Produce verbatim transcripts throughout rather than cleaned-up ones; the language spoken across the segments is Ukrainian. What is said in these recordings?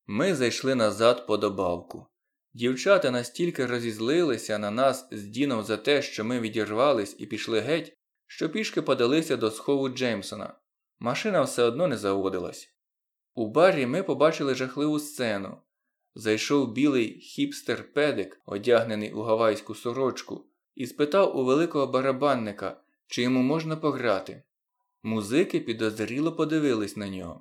Ми зайшли назад по добавку. Дівчата настільки розізлилися на нас з Діном за те, що ми відірвались і пішли геть, що пішки подалися до схову Джеймсона. Машина все одно не заводилась. У барі ми побачили жахливу сцену. Зайшов білий хіпстер-педик, одягнений у гавайську сорочку, і спитав у великого барабанника, чи йому можна пограти. Музики підозріло подивились на нього.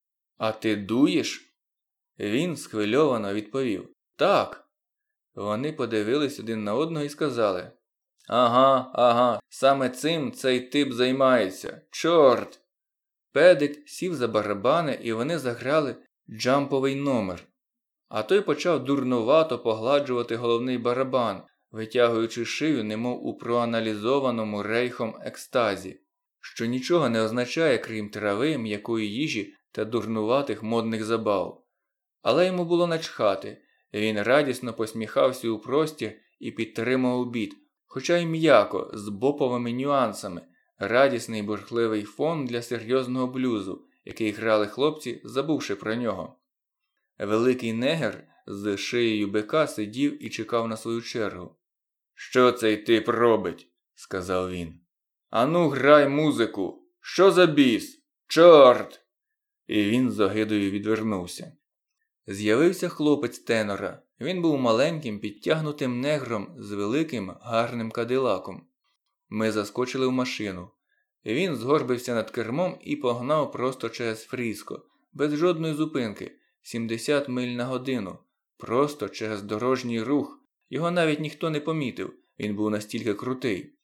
«А ти дуєш?» Він схвильовано відповів: «Так». Вони подивились один на одного і сказали: «Ага, ага, саме цим цей тип займається. Чорт!» Педик сів за барабани, і вони заграли джамповий номер. А той почав дурнувато погладжувати головний барабан, витягуючи шию, немов у проаналізованому рейхом екстазі, що нічого не означає, крім трави, м'якої їжі та дурнуватих модних забав. Але йому було начхати. Він радісно посміхався у простір і підтримував біт, хоча й м'яко, з боповими нюансами, радісний бурхливий фон для серйозного блюзу, який грали хлопці, забувши про нього. Великий негр з шиєю бика сидів і чекав на свою чергу. «Що цей тип робить?» – сказав він. «Ану, грай музику! Що за біс? Чорт!» І він з огидою відвернувся. З'явився хлопець тенора. Він був маленьким, підтягнутим негром з великим, гарним кадилаком. Ми заскочили в машину. Він згорбився над кермом і погнав просто через Фріско, без жодної зупинки, сімдесят миль на годину, просто через дорожній рух. Його навіть ніхто не помітив, він був настільки крутий.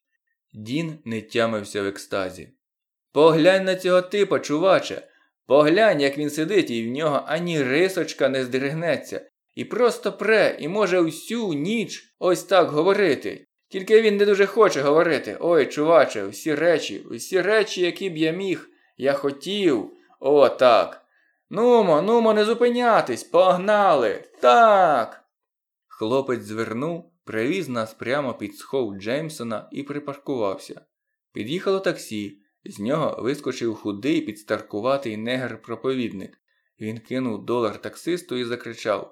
Дін не тямився в екстазі. «Поглянь на цього типа, чуваче! Поглянь, як він сидить, і в нього ані рисочка не здригнеться. І просто пре, і може всю ніч ось так говорити. Тільки він не дуже хоче говорити. Ой, чуваче, всі речі, всі речі, які б я міг, я хотів. О, так. Нумо, нумо, не зупинятись, погнали. Так!» Хлопець звернув, привіз нас прямо під схов Джеймсона і припаркувався. Під'їхало таксі. З нього вискочив худий, підстаркуватий негр-проповідник. Він кинув долар таксисту і закричав: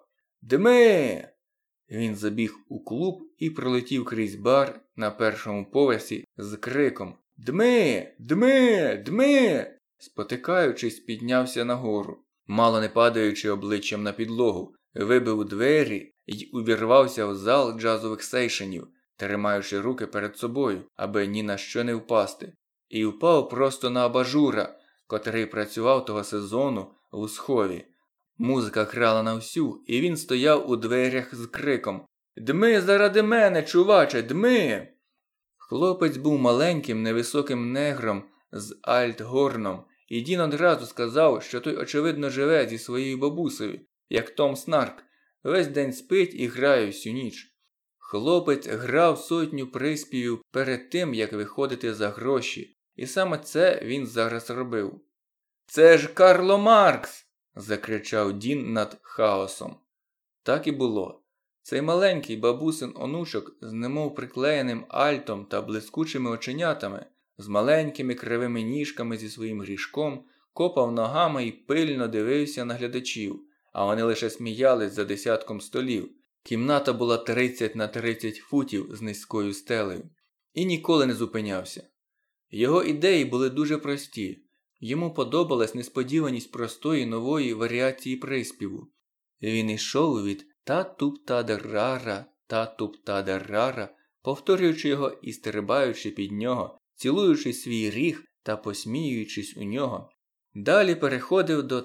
«Дми!» Він забіг у клуб і пролетів крізь бар на першому поверсі з криком: «Дми! Дми! Дми!» Спотикаючись, піднявся нагору, мало не падаючи обличчям на підлогу, вибив двері й увірвався в зал джазових сейшенів, тримаючи руки перед собою, аби ні на що не впасти. І впав просто на абажура, котрий працював того сезону в схові. Музика грала на всю, і він стояв у дверях з криком: «Дми заради мене, чуваче, дми!» Хлопець був маленьким, невисоким негром з альтгорном, і Дін одразу сказав, що той очевидно живе зі своєю бабусею, як Том Снарк, весь день спить і грає всю ніч. Хлопець грав сотню приспівів перед тим, як виходити за гроші, і саме це він зараз робив. «Це ж Карло Маркс!» – закричав Дін над хаосом. Так і було. Цей маленький бабусин онучок з немов приклеєним альтом та блискучими оченятами, з маленькими кривими ніжками зі своїм грішком, копав ногами і пильно дивився на глядачів, а вони лише сміялись за десятком столів. Кімната була тридцять на тридцять футів з низькою стелею. І ніколи не зупинявся. Його ідеї були дуже прості. Йому подобалась несподіваність простої нової варіації приспіву. Він ішов від «та-туп-та-деррара, та-туп-та-деррара», повторюючи його і стрибаючи під нього, цілуючи свій ріг та посміюючись у нього. Далі переходив до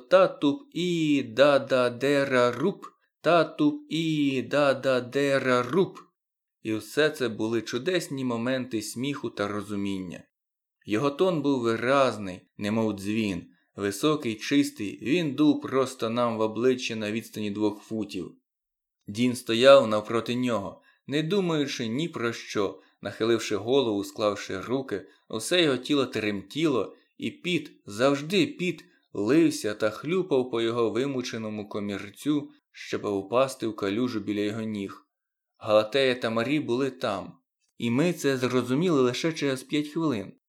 «та-туп-і-да-да-дера-руп», «та-туп-і-да-да-дера-руп». І все це були чудесні моменти сміху та розуміння. Його тон був виразний, немов дзвін, високий, чистий, він дув просто нам в обличчя на відстані двох футів. Дін стояв навпроти нього, не думаючи ні про що, нахиливши голову, склавши руки, усе його тіло тремтіло, і піт, завжди піт, лився та хлюпав по його вимученому комірцю, щоб упасти в калюжу біля його ніг. Галатея та Марі були там. І ми це зрозуміли лише через п'ять хвилин.